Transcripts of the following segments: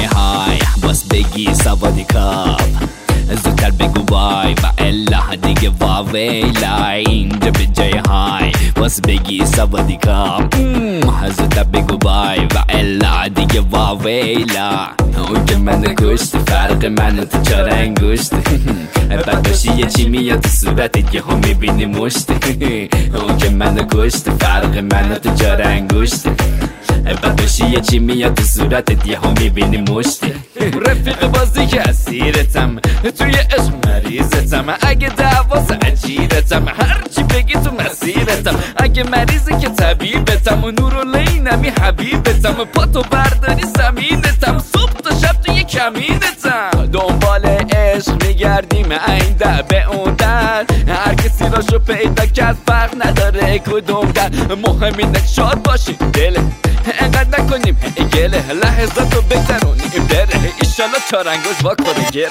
جای های باز بگی سوادی کاپ، زودتر بگو وای و الا دیگه واویلا. اینجا به جای های باز بگی سوادی کاپ، زودتر بگو وای و الا دیگه واویلا. اون که من کشت فرق من و تو چار انگشت، بعد باشی یه چی میاد تو صورتت یه هم میبینی مشت. اون که من کشت فرق من و تو چار انگشت، بعد باشی یه چی میاد تو صورتت یه هم میبینی مشت. رفیق بازی که اسیرتم، توی عشق مریضتم، اگه دعواز عجیرتم، هرچی بگی تو مسیرتم. اگه مریضی که طبیبتم، و نورالعینمی حبیبتم، پاتو برداری زمینتم، صبح تا شب توی کمینتم. دنبال عشق میگردیم این در به اون در، هر کسی راشو پیدا کرد فرق نداره کدوم در. مهم اینه شاد باشیم دل، انقدر نکنیم گله، لحظاتو بگذرونیم بره، ایشالا چارنگوش با کنه گره.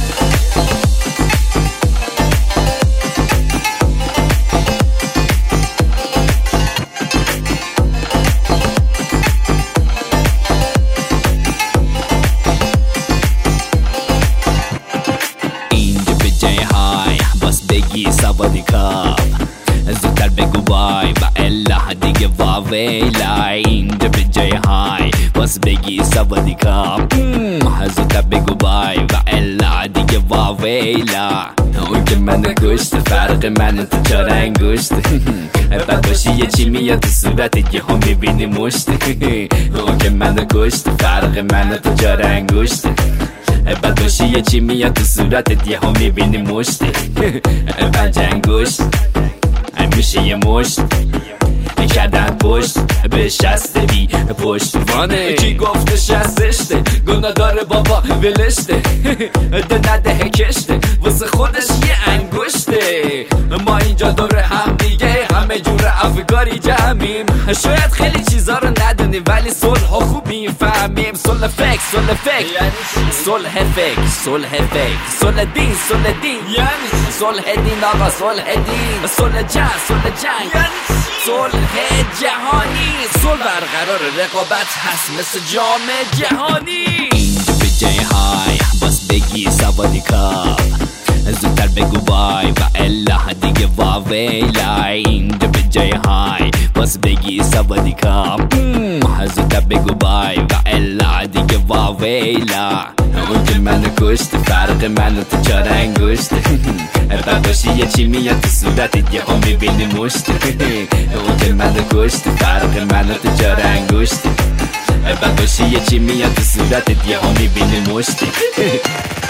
اینجا به جای های باز بگی سوادی کاپ، زودتر بگو وای و الا دیگه واویلا. اینجا به جای های باز بگی سوادی کاپ، زودتر بگو وای و الا دیگه واویلا. اون که من کشت فرق من تو چار انگشت، بعد باشی یه چی میاد تو صورتت یه هم میبینی مشت. اون که من کشت فرق من تو چار انگشت، بعد باشی یه چی میاد تو صورتت یه هم میبینی مشت. پنج انگشت میشه یه مشت، کردن پشت به شستگی پشتوانه. کی گفته شستشته گناه داره بابا ولشته، ده نده کشته واسه خودش یه انگشته. ما اینجا دور هم دیگه همه جور افکاری جمعیم، شاید خیلی چیزا رو ندونیم ولی صلح خوب میفهمیم. صلح فکر صلح فکر یعنی صلح فکر صلح فکر، صلح دین صلح دین یعنی صلح دین آقا، صلح دین، صلح جنگ صلح جنگ یعنی صلح جهانی. صلح برقرار رقابت هست مثل جام جهانی. اینجا به جای های باز بگی سوادی کاپ، زودتر بگو وای و الا دیگه واویلا. اینجا به جای های باز بگی سوادی کاپ، زودتر بگو وای و الا دیگه واویلا. اون که من کشت فرق من و تو چار انگشت، بعد باشی یه چی میاد تو صورتت یه هم میبینی مشت. اون که من کشت فرق من و تو چار انگشت، بعد باشی یه چی میاد تو صورتت یه هم میبینی مشت.